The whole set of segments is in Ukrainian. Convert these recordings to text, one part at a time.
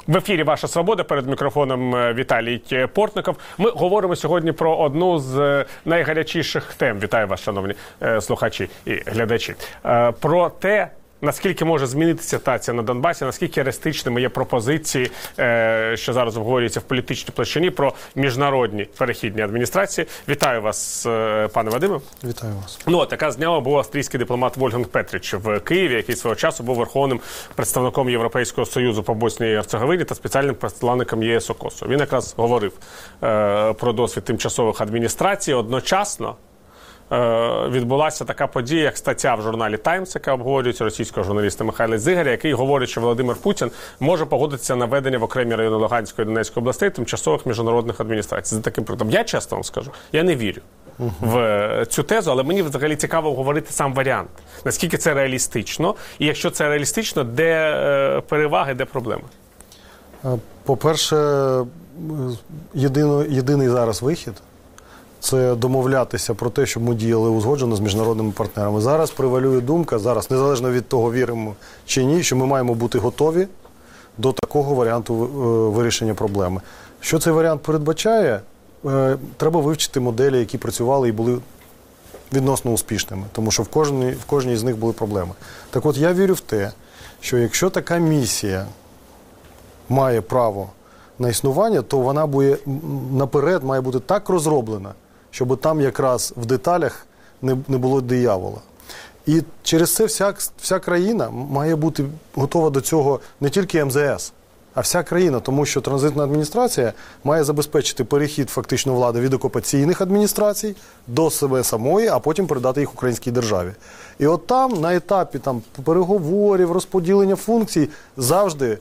В ефірі «Ваша свобода», перед мікрофоном Віталій Портников. Ми говоримо сьогодні про одну з найгарячіших тем. Вітаю вас, шановні слухачі і глядачі. Про те, наскільки може змінитися ситуація на Донбасі, наскільки реалістичними є пропозиції, що зараз обговорюються в політичній площині, про міжнародні перехідні адміністрації. Вітаю вас, пане Вадиме. Вітаю вас. Ну, от, яка зняла був австрійський дипломат Вольфганг Петрич в Києві, який свого часу був верховним представником Європейського Союзу по Боснії і Герцеговині та спеціальним посланником ЄС у Косово. Він якраз говорив про досвід тимчасових адміністрацій. Одночасно відбулася така подія, як стаття в журналі «Таймс», яка обговорюється російського журналіста Михайла Зигаря, який говорить, що Володимир Путін може погодитися на введення в окремі райони Луганської і Донецької областей тимчасових міжнародних адміністрацій. За таким прикладом. Я чесно вам скажу, я не вірю в цю тезу, але мені взагалі цікаво говорити сам варіант. Наскільки це реалістично, і якщо це реалістично, де переваги, де проблеми? По-перше, єдиний зараз вихід – це домовлятися про те, щоб ми діяли узгоджено з міжнародними партнерами. Зараз превалює думка, зараз, незалежно від того, віримо чи ні, що ми маємо бути готові до такого варіанту вирішення проблеми. Що цей варіант передбачає? Треба вивчити моделі, які працювали і були відносно успішними, тому що в кожній з них були проблеми. Так от, я вірю в те, що якщо така місія має право на існування, то вона буде наперед має бути так розроблена, щоб там якраз в деталях не було диявола. І через це вся країна має бути готова до цього, не тільки МЗС, а вся країна, тому що транзитна адміністрація має забезпечити перехід фактично влади від окупаційних адміністрацій до себе самої, а потім передати їх українській державі. І от там, на етапі переговорів, розподілення функцій, завжди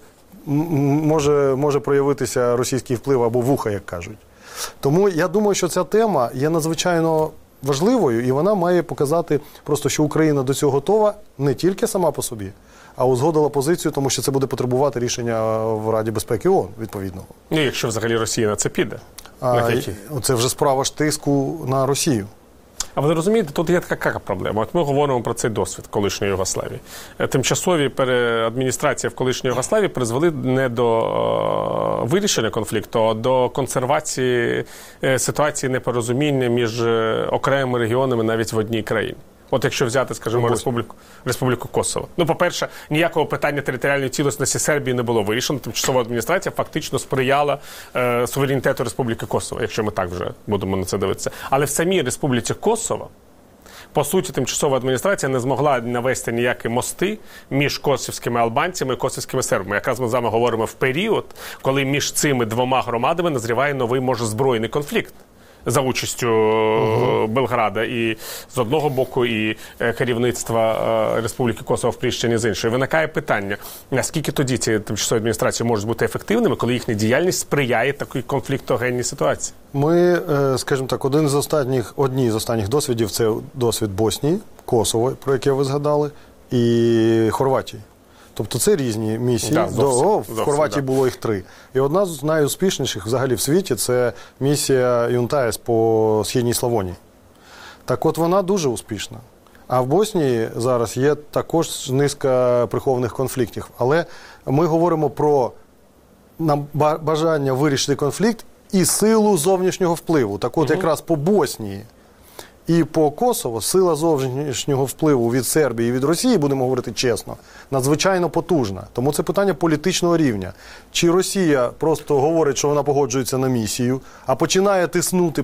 може проявитися російський вплив або вуха, як кажуть. Тому я думаю, що ця тема є надзвичайно важливою, і вона має показати просто, що Україна до цього готова не тільки сама по собі, а узгодила позицію, тому що це буде потребувати рішення в Раді безпеки ООН, відповідного. Ну, якщо взагалі Росія на це піде. Це вже справа ж тиску на Росію. А ви розумієте, тут є така проблема. От ми говоримо про цей досвід колишньої Югославії. Тимчасові адміністрації в колишньої Югославії призвели не до вирішення конфлікту, а до консервації ситуації непорозуміння між окремими регіонами навіть в одній країні. От якщо взяти, скажімо, Республіку Косово. Ну, по-перше, ніякого питання територіальної цілісності Сербії не було вирішено. Тимчасова адміністрація фактично сприяла суверенітету Республіки Косово, якщо ми так вже будемо на це дивитися. Але в самій Республіці Косово, по суті, тимчасова адміністрація не змогла навести ніякі мости між косівськими албанцями і косівськими сербами. Якраз ми з вами говоримо в період, коли між цими двома громадами назріває новий, може, збройний конфлікт за участю Белграда і з одного боку, і керівництва Республіки Косово в Пріщині з іншої. Виникає питання, наскільки тоді ці тимчасові адміністрації можуть бути ефективними, коли їхня діяльність сприяє такій конфліктогенній ситуації? Ми, скажімо так, одні з останніх досвідів – це досвід Боснії, Косово, про яке ви згадали, і Хорватії. Тобто це різні місії. В Хорватії було їх 3. І одна з найуспішніших взагалі в світі – це місія ЮНТАЕС по Східній Славонії. Так от вона дуже успішна. А в Боснії зараз є також низка прихованих конфліктів. Але ми говоримо про бажання вирішити конфлікт і силу зовнішнього впливу. Так от якраз по Боснії і по Косово сила зовнішнього впливу від Сербії і від Росії, будемо говорити чесно, надзвичайно потужна. Тому це питання політичного рівня. Чи Росія просто говорить, що вона погоджується на місію, а починає тиснути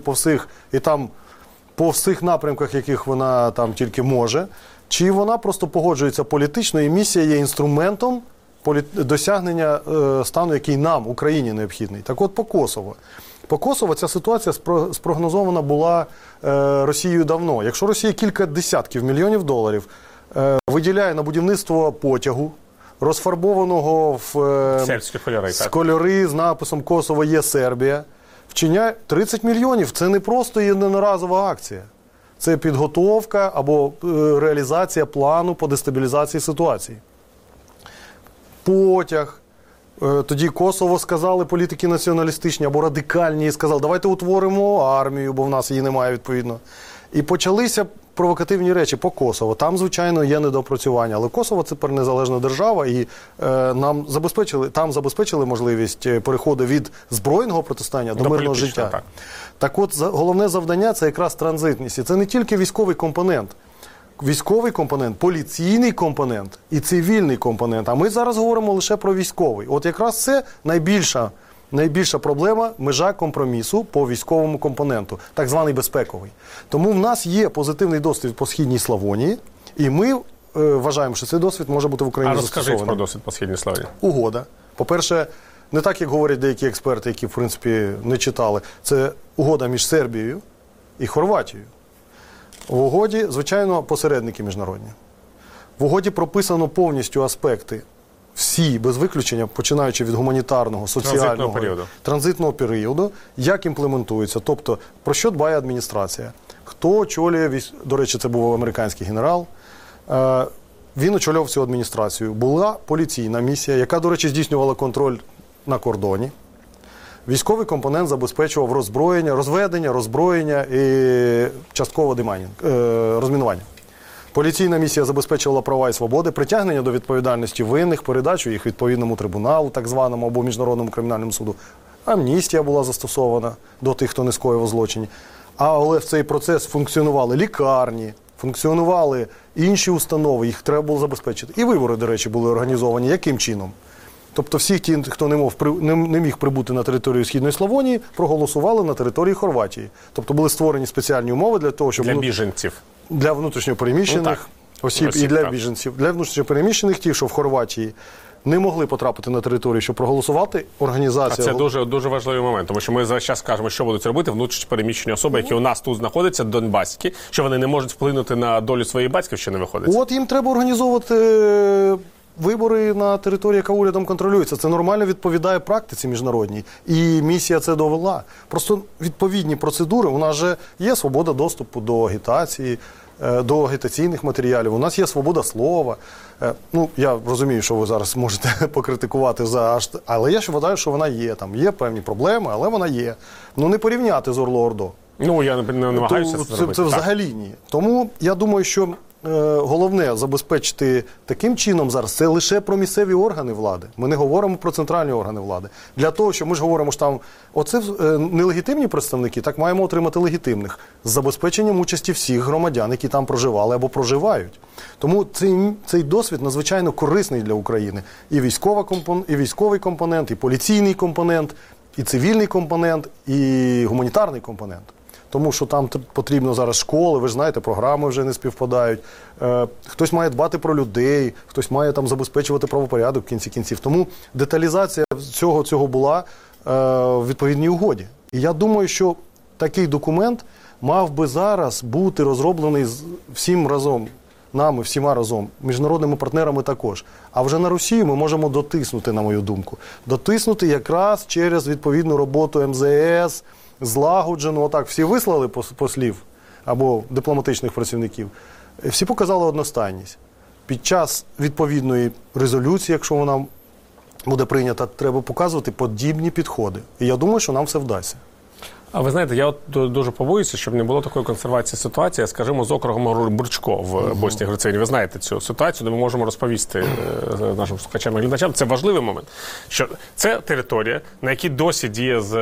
по всіх напрямках, яких вона там тільки може, чи вона просто погоджується політично, і місія є інструментом досягнення стану, який нам, Україні, необхідний. Так от по Косово. По Косово ця ситуація спрогнозована була Росією давно. Якщо Росія кілька десятків мільйонів доларів виділяє на будівництво потягу, розфарбованого в кольори з написом «Косово є Сербія», вчиняє 30 мільйонів. Це не просто одноразова акція. Це підготовка або реалізація плану по дестабілізації ситуації. Потяг. Тоді Косово сказали політики націоналістичні або радикальні, і сказали, давайте утворимо армію, бо в нас її немає відповідно. І почалися провокативні речі по Косово. Там, звичайно, є недопрацювання, але Косово – це тепер незалежна держава, і нам забезпечили можливість переходу від збройного протистояння до мирного життя. Так. Так от, головне завдання – це якраз транзитність. І це не тільки військовий компонент. Військовий компонент, поліційний компонент і цивільний компонент. А ми зараз говоримо лише про військовий. От якраз це найбільша проблема, межа компромісу по військовому компоненту, так званий безпековий. Тому в нас є позитивний досвід по Східній Славонії, і ми вважаємо, що цей досвід може бути в Україні застосований. Розкажіть про досвід по Східній Славонії. Угода. По-перше, не так, як говорять деякі експерти, які, в принципі, не читали. Це угода між Сербією і Хорватією. В угоді, звичайно, посередники міжнародні. В угоді прописано повністю аспекти, всі, без виключення, починаючи від гуманітарного, соціального, транзитного періоду, як імплементується. Тобто, про що дбає адміністрація. Хто очолює, до речі, це був американський генерал, він очолював цю адміністрацію. Була поліційна місія, яка, до речі, здійснювала контроль на кордоні. Військовий компонент забезпечував розведення, роззброєння і частково розмінування. Поліційна місія забезпечувала права і свободи, притягнення до відповідальності винних, передачу їх відповідному трибуналу, так званому, або Міжнародному кримінальному суду. Амністія була застосована до тих, хто не скоїв злочинів. Але в цей процес функціонували лікарні, функціонували інші установи, їх треба було забезпечити. І вибори, до речі, були організовані. Яким чином? Тобто всі ті, хто не міг прибути на територію Східної Славонії, проголосували на території Хорватії. Тобто були створені спеціальні умови для того, щоб... Для біженців. Для внутрішньопереміщених осіб і для біженців. Для внутрішньопереміщених, ті, що в Хорватії не могли потрапити на територію, щоб проголосувати, організація... А це дуже, дуже важливий момент, тому що ми зараз кажемо, що будуть робити внутрішньопереміщені особи, які у нас тут знаходяться, донбаські, що вони не можуть вплинути на долю своєї батьківщини, виходить. От їм треба організовувати вибори на території, яка урядом контролюється. Це нормально відповідає практиці міжнародній. І місія це довела. Просто відповідні процедури. У нас же є свобода доступу до агітації, до агітаційних матеріалів. У нас є свобода слова. Ну, я розумію, що ви зараз можете покритикувати але я вважаю, що вона є. Там є певні проблеми, але вона є. Ну, не порівняти з Орло-Ордо. Ну, я не намагаюся це зробити. Це взагалі ні. Тому я думаю, що головне забезпечити таким чином зараз, це лише про місцеві органи влади. Ми не говоримо про центральні органи влади. Для того, що ми ж говоримо, що там оце нелегітимні представники, так маємо отримати легітимних. З забезпеченням участі всіх громадян, які там проживали або проживають. Тому цей досвід надзвичайно корисний для України. І військовий компонент, і поліційний компонент, і цивільний компонент, і гуманітарний компонент. Тому що там потрібно зараз школи, ви ж знаєте, програми вже не співпадають. Хтось має дбати про людей, хтось має там забезпечувати правопорядок в кінці кінців. Тому деталізація цього була в відповідній угоді. І я думаю, що такий документ мав би зараз бути розроблений всім разом, нами всіма разом, міжнародними партнерами також. А вже на Росію ми можемо дотиснути, на мою думку. Дотиснути якраз через відповідну роботу МЗС, злагоджено, отак всі вислали послів або дипломатичних працівників, всі показали одностайність. Під час відповідної резолюції, якщо вона буде прийнята, треба показувати подібні підходи. І я думаю, що нам все вдасться. А ви знаєте, я от дуже побоюся, щоб не було такої консервації ситуації, скажімо, з округом Бурчко в Боснії і Герцеговині. Ви знаєте цю ситуацію, де ми можемо розповісти нашим слухачам і глядачам. Це важливий момент, що це територія, на якій досі діє з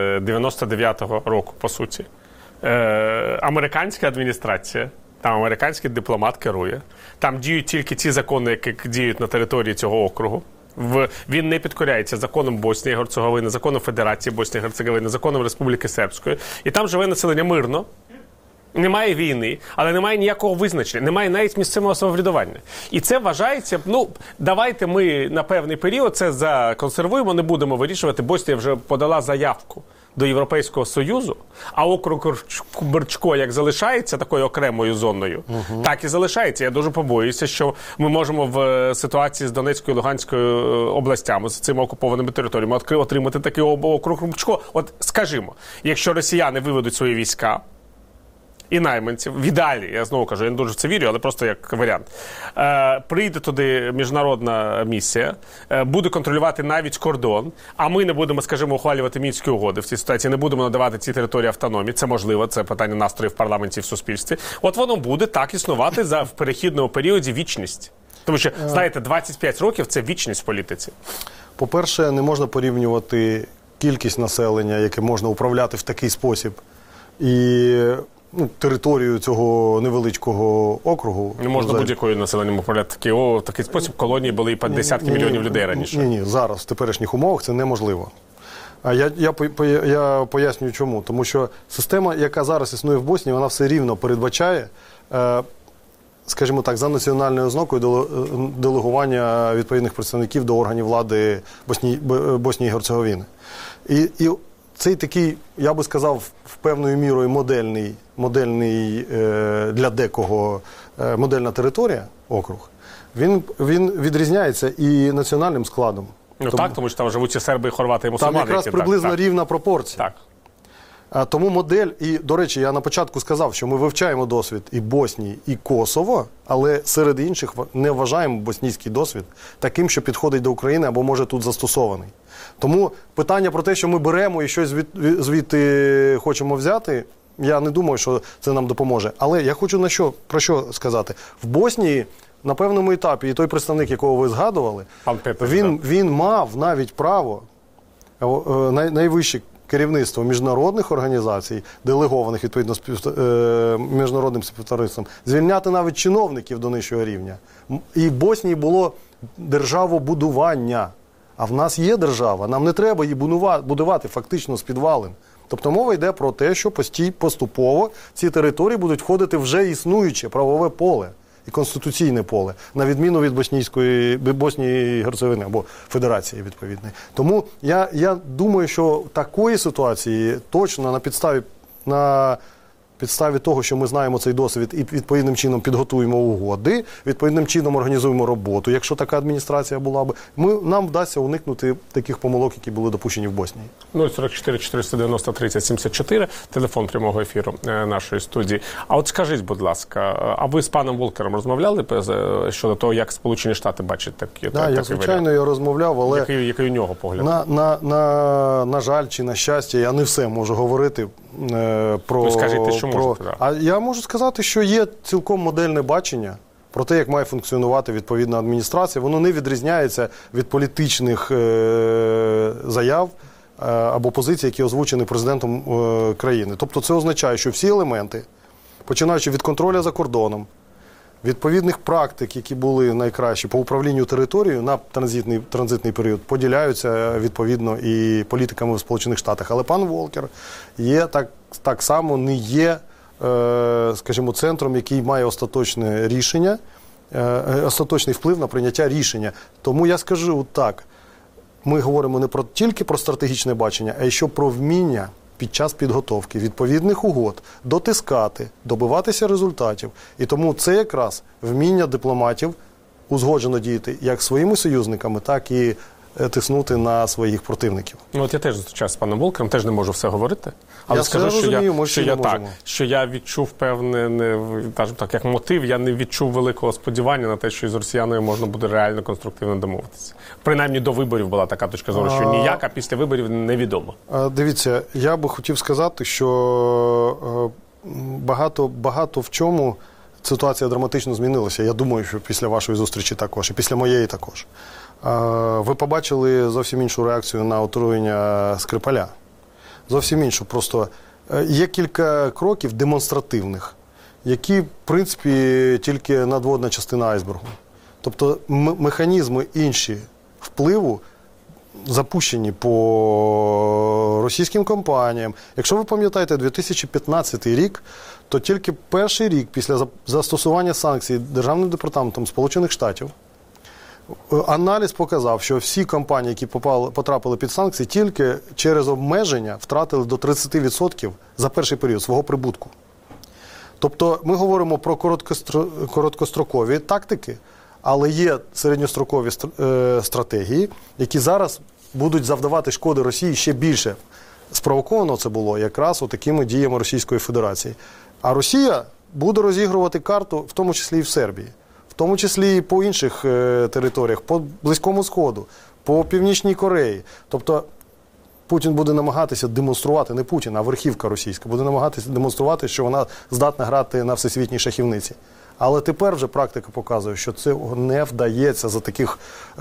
99-го року, по суті. Американська адміністрація, там американський дипломат керує, там діють тільки ті закони, які діють на території цього округу. Він не підкоряється законам Боснії і Герцеговини, законам Федерації Боснії і Герцеговини, законам Республіки Сербської. І там живе населення мирно, немає війни, але немає ніякого визначення, немає навіть місцевого самоврядування. І це вважається, давайте ми на певний період це законсервуємо, не будемо вирішувати. Боснія вже подала заявку до Європейського Союзу, а округ Бурчко як залишається такою окремою зоною, так і залишається. Я дуже побоююся, що ми можемо в ситуації з Донецькою і Луганською областями, з цими окупованими територіями, отримати такий округ Бурчко. От скажімо, якщо росіяни виведуть свої війська і найманців, в ідеалі, я знову кажу, я не дуже в це вірю, але просто як варіант. Прийде туди міжнародна місія, буде контролювати навіть кордон, а ми не будемо, скажімо, ухвалювати Мінські угоди в цій ситуації, не будемо надавати ці території автономії, це можливо, це питання настрою в парламенті і в суспільстві. От воно буде так існувати в перехідному періоді вічність. Тому що, знаєте, 25 років – це вічність в політиці. По-перше, не можна порівнювати кількість населення, яке можна управляти в такий спосіб, і територію цього невеличкого округу. Не можна будь-якою населенням управляти в такий спосіб. Колонії були і по десятки мільйонів людей раніше. Ні, зараз, в теперішніх умовах це неможливо. А я пояснюю чому. Тому що система, яка зараз існує в Боснії, вона все рівно передбачає, скажімо так, за національною ознакою делегування відповідних представників до органів влади Боснії і Герцеговини. І цей такий, я би сказав, в певною мірою модельний для декого модельна територія, округ, він відрізняється і національним складом. Тому що там живуть і серби, і хорвати, і мусульмани. Там якраз приблизно рівна пропорція. Так. Тому модель, і, до речі, я на початку сказав, що ми вивчаємо досвід і Боснії, і Косово, але серед інших не вважаємо боснійський досвід таким, що підходить до України або може тут застосований. Тому питання про те, що ми беремо і щось звідти хочемо взяти, я не думаю, що це нам допоможе. Але я хочу про що сказати. В Боснії на певному етапі, і той представник, якого ви згадували, він мав навіть право, найвище керівництво міжнародних організацій, делегованих відповідно міжнародним співтовариством, звільняти навіть чиновників до нижчого рівня. І в Боснії було державобудування. А в нас є держава, нам не треба її будувати фактично з підвалин. Тобто мова йде про те, що поступово ці території будуть входити в вже існуюче правове поле і конституційне поле, на відміну від Боснії і Герцеговини або Федерації відповідної. Тому я думаю, що такої ситуації точно на підставі того, що ми знаємо цей досвід і відповідним чином підготуємо угоди, відповідним чином організуємо роботу, якщо така адміністрація була б, нам вдасться уникнути таких помилок, які були допущені в Боснії. 044 490 30 74, телефон прямого ефіру нашої студії. А от скажіть, будь ласка, а ви з паном Волкером розмовляли щодо того, як Сполучені Штати бачать такий варіант? Так, звичайно, я розмовляв, але... Який у нього погляд? На жаль чи на щастя, я не все можу говорити про... Скажіть, що можете, А я можу сказати, що є цілком модельне бачення про те, як має функціонувати відповідна адміністрація. Воно не відрізняється від політичних заяв або позицій, які озвучені президентом країни. Тобто це означає, що всі елементи, починаючи від контролю за кордоном, відповідних практик, які були найкращі по управлінню територією на транзитний період, поділяються відповідно і політиками в Сполучених Штатах. Але пан Волкер так само не є, скажімо, центром, який має остаточне рішення, остаточний вплив на прийняття рішення. Тому я скажу так, ми говоримо не тільки про стратегічне бачення, а й що про вміння під час підготовки відповідних угод дотискати, добиватися результатів. І тому це якраз вміння дипломатів узгоджено діяти як своїми союзниками, так і тиснути на своїх противників. От я теж зустрічався з паном Волкером, теж не можу все говорити. Але я скажу, розумію, що я відчув певне, як мотив, я не відчув великого сподівання на те, що із росіяною можна буде реально конструктивно домовитися. Принаймні до виборів була така точка зору, що ніяк, а після виборів невідомо. Дивіться, я би хотів сказати, що багато в чому ситуація драматично змінилася. Я думаю, що після вашої зустрічі також, і після моєї також. Ви побачили зовсім іншу реакцію на отруєння Скрипаля. Зовсім іншу. Просто є кілька кроків демонстративних, які, в принципі, тільки надводна частина айсбергу. Тобто механізми інші впливу запущені по російським компаніям. Якщо ви пам'ятаєте 2015 рік, то тільки перший рік після застосування санкцій Державним департаментом Сполучених Штатів аналіз показав, що всі компанії, які потрапили під санкції, тільки через обмеження втратили до 30% за перший період свого прибутку. Тобто ми говоримо про короткострокові тактики, але є середньострокові стратегії, які зараз будуть завдавати шкоди Росії ще більше. спровоковано це було якраз такими діями Російської Федерації. А Росія буде розігрувати карту, в тому числі і в Сербії, в тому числі і по інших територіях, по Близькому Сходу, по Північній Кореї. Тобто Путін буде намагатися демонструвати, не Путін, а верхівка російська, буде намагатися демонструвати, що вона здатна грати на всесвітній шахівниці. Але тепер вже практика показує, що це не вдається за таких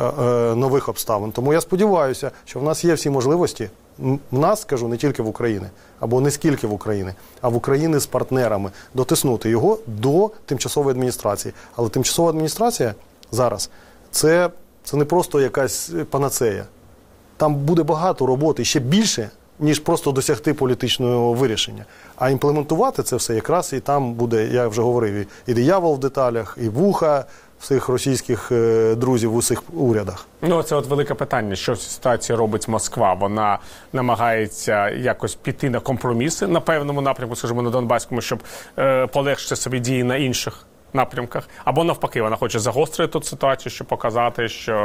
нових обставин. Тому я сподіваюся, що в нас є всі можливості, в нас, скажу, не тільки в Україні, або не скільки в Україні, а в Україні з партнерами, дотиснути його до тимчасової адміністрації. Але тимчасова адміністрація зараз – це не просто якась панацея. Там буде багато роботи, ще більше, ніж просто досягти політичного вирішення. А імплементувати це все якраз і там буде, я вже говорив, і диявол в деталях, і вуха всіх російських друзів в усіх урядах. Ну, це от велике питання, що в цій ситуації робить Москва. Вона намагається якось піти на компроміси на певному напрямку, скажімо, на Донбаському, щоб полегшити собі дії на інших напрямках. Або навпаки, вона хоче загострити тут ситуацію, щоб показати,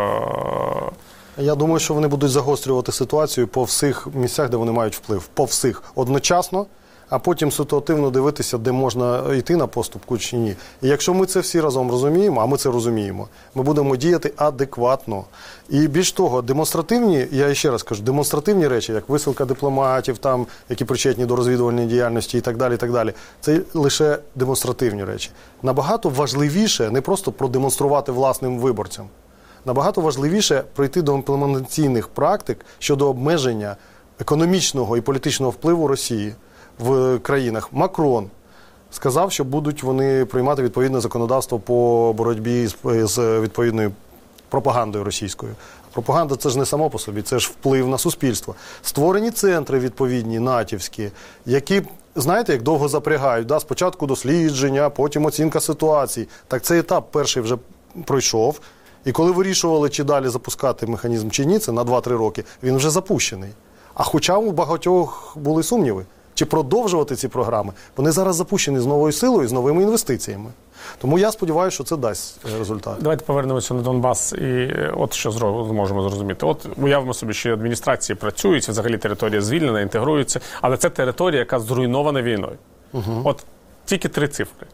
що... Я думаю, що вони будуть загострювати ситуацію по всіх місцях, де вони мають вплив. По всіх одночасно, а потім ситуативно дивитися, де можна йти на поступку чи ні. І якщо ми це всі разом розуміємо, а ми це розуміємо, ми будемо діяти адекватно. І більш того, демонстративні, я ще раз кажу, демонстративні речі, як висилка дипломатів, там, які причетні до розвідувальної діяльності і так далі, це лише демонстративні речі. Набагато важливіше не просто продемонструвати власним виборцям. Набагато важливіше прийти до імплементаційних практик щодо обмеження економічного і політичного впливу Росії в країнах. Макрон сказав, що будуть вони приймати відповідне законодавство по боротьбі з відповідною пропагандою російською. Пропаганда – це ж не само по собі, це ж вплив на суспільство. Створені центри відповідні, натівські, які, знаєте, як довго запрягають. Да? Спочатку дослідження, потім оцінка ситуації. Так цей етап перший вже пройшов. І коли вирішували, чи далі запускати механізм чи ні, це на 2-3 роки, він вже запущений. А хоча у багатьох були сумніви, чи продовжувати ці програми, вони зараз запущені з новою силою, з новими інвестиціями. Тому я сподіваюся, що це дасть результат. Давайте повернемося на Донбас і от що зможемо зрозуміти. От уявимо собі, що адміністрації працюють, взагалі територія звільнена, інтегрується, але це територія, яка зруйнована війною. От тільки 3 цифри.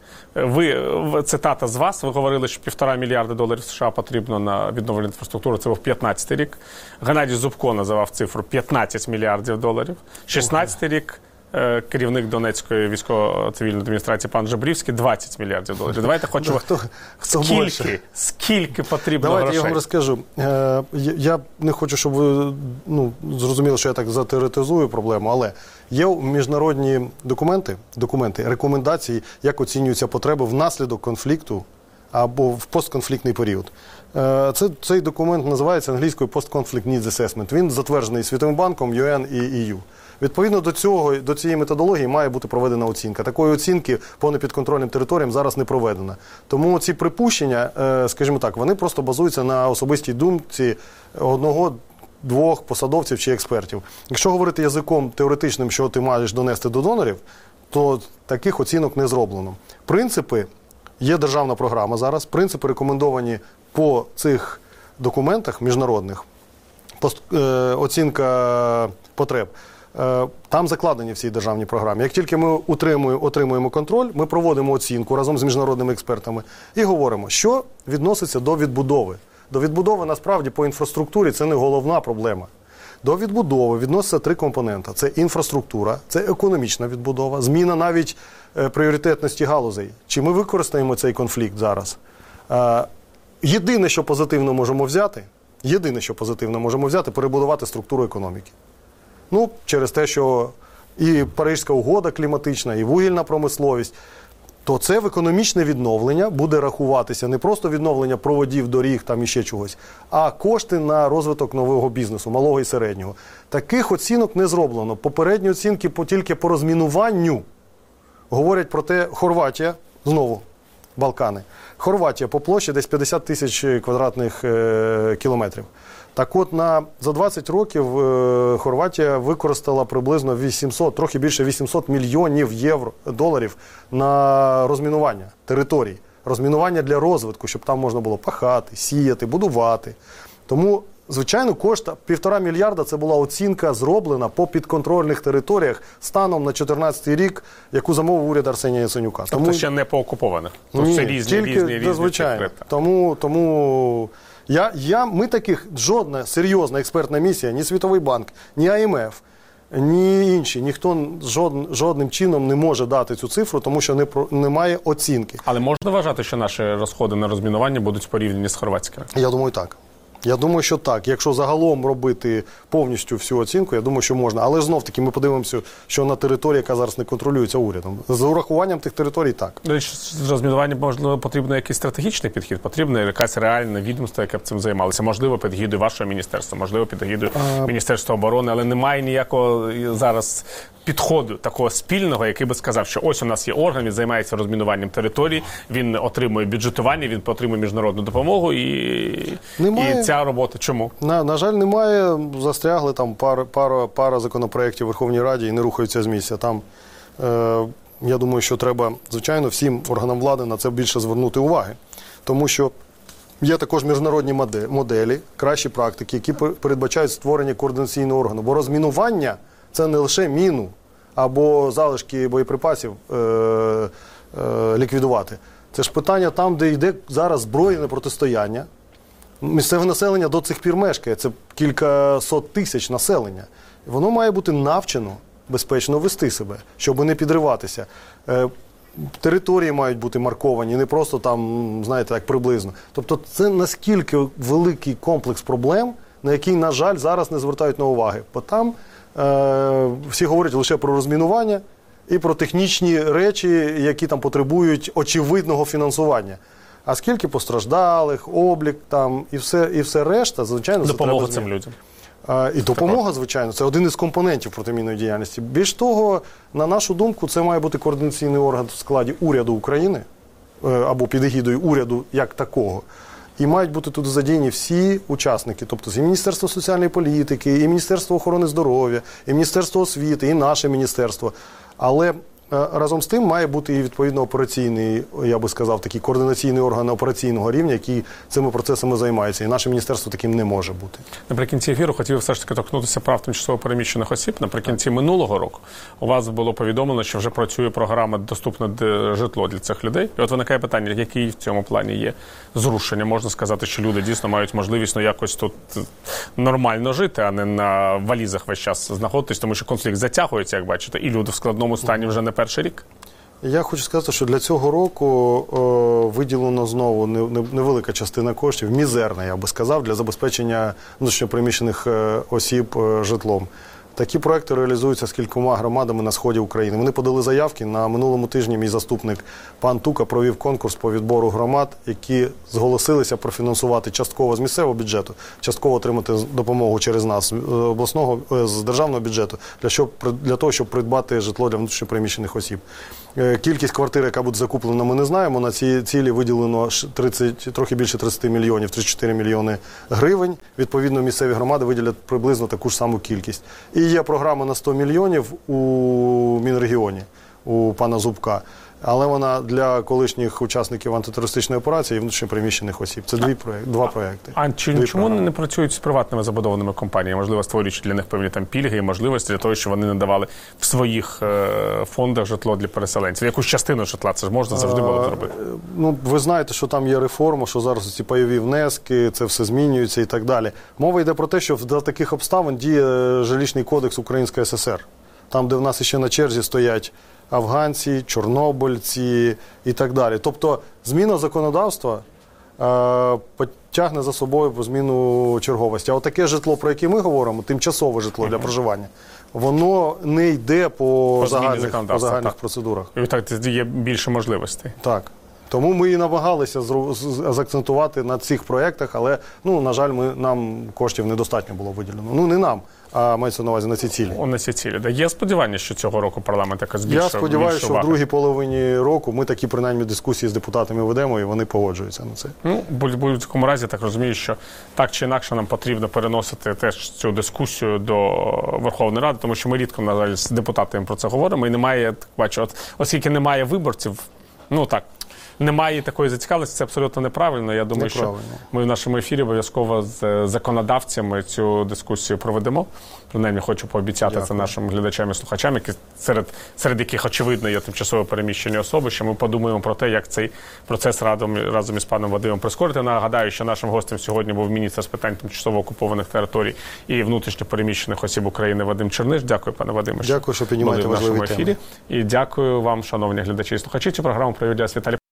Цитата з вас, ви говорили, що $1,5 мільярда США потрібно на відновлення інфраструктури, це був 15-й рік. Геннадій Зубко називав цифру $15 мільярдів. 16-й рік керівник Донецької військово-цивільної адміністрації пан Жебрівський $20 мільярдів. Давайте хочу... Скільки потрібно грошей? Давайте я вам розкажу. Я не хочу, щоб ви зрозуміли, що я так затеоретизую проблему, але є міжнародні документи, рекомендації, як оцінюються потреби внаслідок конфлікту або в постконфліктний період. Цей документ називається англійською Post-Conflict Needs Assessment. Він затверджений Світовим банком, ЮН і EU. Відповідно до цієї методології має бути проведена оцінка. Такої оцінки по непідконтрольним територіям зараз не проведено. Тому ці припущення, скажімо так, вони просто базуються на особистій думці одного-двох посадовців чи експертів. Якщо говорити язиком теоретичним, що ти маєш донести до донорів, то таких оцінок не зроблено. Принципи, є державна програма зараз, принципи рекомендовані по цих документах міжнародних, оцінка потреб. Там закладені в цій державній програмі. Як тільки ми отримуємо контроль, ми проводимо оцінку разом з міжнародними експертами і говоримо, що відноситься до відбудови. До відбудови, насправді, по інфраструктурі це не головна проблема. До відбудови відносяться 3 компоненти. Це інфраструктура, це економічна відбудова, зміна навіть пріоритетності галузей. Чи ми використаємо цей конфлікт зараз? Єдине, що позитивно можемо взяти, перебудувати структуру економіки. Через те, що і Паризька угода кліматична, і вугільна промисловість, то це в економічне відновлення буде рахуватися не просто відновлення проводів, доріг, там іще чогось, а кошти на розвиток нового бізнесу, малого і середнього. Таких оцінок не зроблено. Попередні оцінки тільки по розмінуванню говорять про те, Хорватія, знову, Балкани. Хорватія по площі десь 50 тисяч квадратних кілометрів. Так от, за 20 років Хорватія використала приблизно 800, трохи більше 800 мільйонів доларів на розмінування територій. Розмінування для розвитку, щоб там можна було пахати, сіяти, будувати. Тому Звичайно, кошт 1,5 мільярда – це була оцінка зроблена по підконтрольних територіях станом на 2014 рік, яку замовив уряд Арсенія Яценюка. Тобто ще не по окупованих? Тобто це різні звичайно. Тому ми таких, жодна серйозна експертна місія, ні Світовий банк, ні АМФ, ні інші, ніхто жодним чином не може дати цю цифру, тому що немає оцінки. Але можна вважати, що наші розходи на розмінування будуть порівняні з хорватськими? Я думаю, так. Я думаю, що так. Якщо загалом робити повністю всю оцінку, я думаю, що можна. Але знов-таки ми подивимося, що на території, яка зараз не контролюється урядом. З урахуванням тих територій так. З розмінуванням, можливо, потрібен якийсь стратегічний підхід, потрібна якась реальна відомство, яке б цим займалося. Можливо, під егідою вашого міністерства, можливо, під егідою Міністерства оборони, але немає ніякого зараз підходу такого спільного, який би сказав, що ось у нас є орган, він займається розмінуванням територій, він отримує бюджетування, він отримує міжнародну допомогу і ця робота. Чому? На жаль, немає. Застрягли там пара законопроєктів в Верховній Раді і не рухаються з місця. Там, я думаю, що треба, звичайно, всім органам влади на це більше звернути уваги. Тому що є також міжнародні моделі, кращі практики, які передбачають створення координаційного органу. Бо розмінування – це не лише міну або залишки боєприпасів ліквідувати. Це ж питання там, де йде зараз збройне протистояння. Місцеве населення до цих пір мешкає. Це кількасот тисяч населення. Воно має бути навчено безпечно вести себе, щоб не підриватися. Території мають бути марковані, не просто там, знаєте, так приблизно. Тобто це наскільки великий комплекс проблем, на який, на жаль, зараз не звертають на уваги. Бо там всі говорять лише про розмінування і про технічні речі, які там потребують очевидного фінансування. А скільки постраждалих, облік там і все решта, звичайно, допомога цим людям. І допомога, звичайно, це один із компонентів протимінної діяльності. Більш того, на нашу думку, це має бути координаційний орган в складі уряду України або під егідою уряду як такого. І мають бути тут задіяні всі учасники, тобто і Міністерство соціальної політики, і Міністерство охорони здоров'я, і Міністерство освіти, і наше міністерство. Але разом з тим має бути і відповідно операційний, я би сказав, такий координаційний орган операційного рівня, який цими процесами займається. І наше міністерство таким не може бути. Наприкінці ефіру хотів все ж таки торкнутися прав тимчасово переміщених осіб. Наприкінці минулого року у вас було повідомлено, що вже працює програма «Доступне житло» для цих людей. І от виникає питання, які в цьому плані є зрушення. Можна сказати, що люди дійсно мають можливість якось тут нормально жити, а не на валізах весь час знаходитись, тому що конфлікт затягується, як бачите, і люди в складному стані вже не перший рік. Я хочу сказати, що для цього року виділено знову невелика частина коштів, мізерна, я би сказав, для забезпечення внутрішньопереміщених осіб житлом. Такі проекти реалізуються з кількома громадами на сході України. Вони подали заявки. На минулому тижні мій заступник пан Тука провів конкурс по відбору громад, які зголосилися профінансувати частково з місцевого бюджету, частково отримати допомогу через нас, з державного бюджету, для того, щоб придбати житло для внутрішньопереміщених осіб. Кількість квартир, яка буде закуплена, ми не знаємо. На ці цілі виділено трохи більше 30 мільйонів, 34 мільйони гривень. Відповідно, місцеві громади виділять приблизно таку ж саму кількість. І є програма на 100 мільйонів у Мінрегіоні, у пана Зубка. Але вона для колишніх учасників антитерористичної операції і внутрішньопереміщених осіб. Це два проекти. А чому не працюють з приватними забудованими компаніями? Можливо, створюючи для них певні там пільги і можливості для того, щоб вони надавали в своїх фондах житло для переселенців? Якусь частину житла, це ж можна завжди було зробити. Ну, ви знаєте, що там є реформа, що зараз ці пайові внески, це все змінюється і так далі. Мова йде про те, що до таких обставин діє жилищний кодекс Української ССР. Там, де в нас ще на черзі стоять афганці, чорнобильці і так далі. Тобто зміна законодавства потягне за собою зміну черговості. А отаке житло, про яке ми говоримо, тимчасове житло для проживання, воно не йде по загальних процедурах. І так є більше можливостей. Так. Тому ми і намагалися заакцентувати на цих проєктах, але, на жаль, нам коштів недостатньо було виділено. Не нам, а мається на увазі на ці цілі. На ці цілі. Є сподівання, що цього року парламент якось більше. Я сподіваюся, що в другій половині року ми такі, принаймні, дискусії з депутатами ведемо, і вони погоджуються на це. В будь-якому разі, так розумію, що так чи інакше нам потрібно переносити теж цю дискусію до Верховної Ради, тому що ми рідко, на жаль, з депутатами про це говоримо, і немає, бачу, оскільки немає виборців, немає такої зацікавленості, це абсолютно неправильно. Я думаю, що ми в нашому ефірі обов'язково з законодавцями цю дискусію проведемо. Принаймні, хочу пообіцяти це нашим глядачам і слухачам, які серед яких, очевидно, є тимчасово переміщені особи, що ми подумаємо про те, як цей процес разом із паном Вадимом прискорити. Нагадаю, що нашим гостем сьогодні був міністр з питань тимчасово окупованих територій і внутрішньо переміщених осіб України Вадим Черниш. Дякую, пане Вадиме. Дякую, що піднімаєте важливі теми. І дякую вам, шановні глядачі і слухачі. Цю програму провів Віталій